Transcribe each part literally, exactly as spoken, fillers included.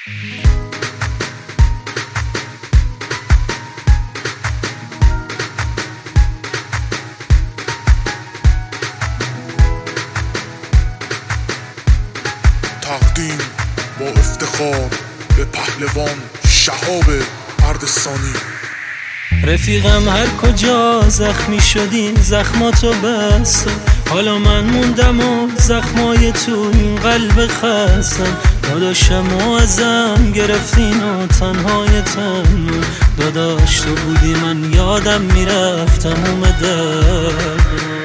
تقدیم با افتخار به پهلوان شهاب اردستانی. رفیقم هر کجا زخمی شدی زخماتو بستم، حالا من موندم و زخمای تو این قلب خستم. داداشم و ازم گرفتین و تنهای تنو، داداش تو بودی من یادم میرفتم اومدم.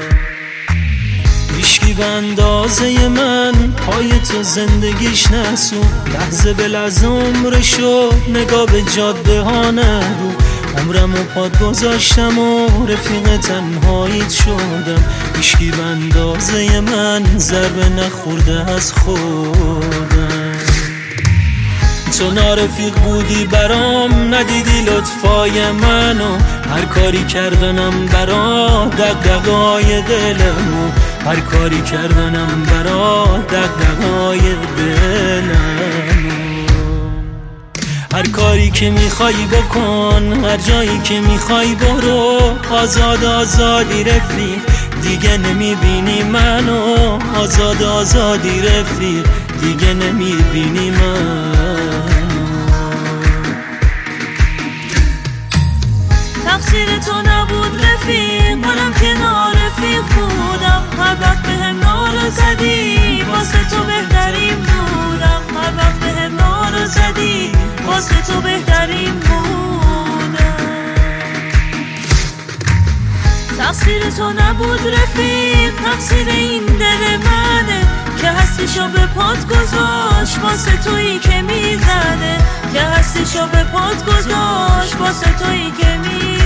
هیچکی به اندازه من پای تو زندگیش نسو، لحظه به لحظه عمرشو نگاه به جاده ها نرو. عمرم و پاد گذاشتم و رفیق تنهاییت شدم، هیچکی به اندازه من ضربه نخورده از خودم. تو نارفیق بودی برام، ندیدی لطفای منو، هر کاری کردنم برا دغدغه‌های دلمو، هر کاری کردنم برا دغدغه‌های دلمو. هر کاری که میخوای بکن، هر جایی که میخوای برو، آزاد آزادی رفیق دیگه نمیبینی منو، آزاد آزادی رفیق دیگه نمیبینی منو. تقصیر تو نبود رفیق، منم کنار رفیق بودم. هر وقت بهم نارو زدی واسه تو بهترین بودم، هر وقت بهم نارو زدی واسه تو بهترین بودم. تقصیر تو نبود رفیق، تقصیر این دل منه که هستیشو به پات گذاشت واسه تویی که میزنه، که هستیشو به پات گذاشت واسه تویی که میزنه.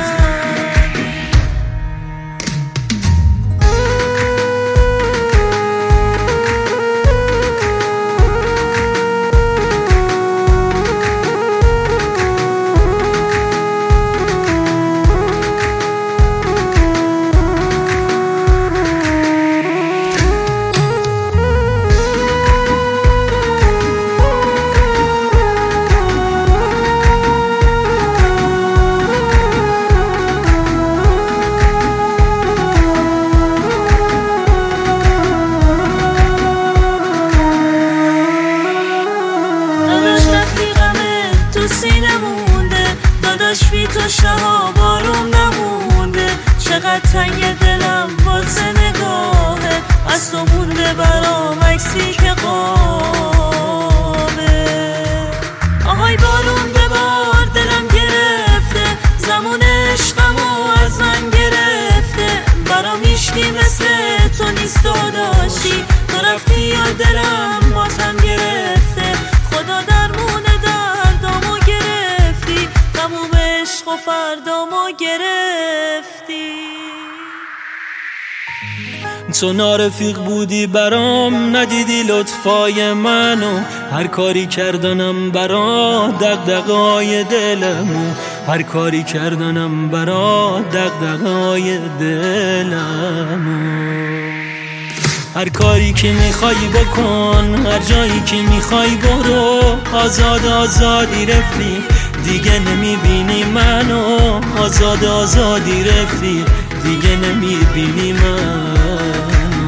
داداش بی تو شهاب آروم نمونده، چقدر تنگ دلم واسه نگاهه، از تو مونده برام عکسی که قابه. آهای بارون ببار دلم گرفته، زمان عشقمو از من گرفته، برام هیچکی مثل تو نیست داداشی، تو رفتی یا دلم بازم گرفته. خدا درمونه دردامو گرفتی، تموم عشق و فردامو گرفتی. تو نارفیق بودی برام، ندیدی لطفای منو، هر کاری کردنم برا دغدغه‌های دلمو، هر کاری کردنم برا دغدغه‌های دلمو. هر کاری که میخوای بکن، هر جایی که میخوای برو، آزاد آزادی رفیق دیگه نمیبینی منو، آزاد آزادی رفیق دیگه نمیبینی منو.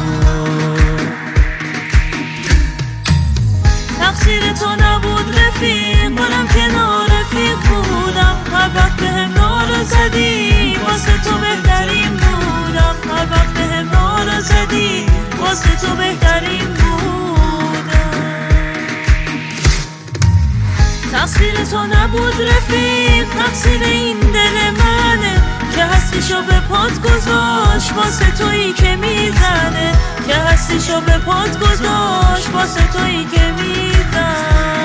تقصیر تو نبود رفیق، منم کنار رفیق بودم. هر وقت بهم نارو زدی واسه تو بهترین بودم، هر وقت بهم نارو زدی واسه تو بهترین بودم. تقصیر تو نبود رفیق، تقصیر این دل منه که هستیشو به پات گذاشت واسه تویی که میزنه، که هستیشو به پات گذاشت واسه تویی که میزنه.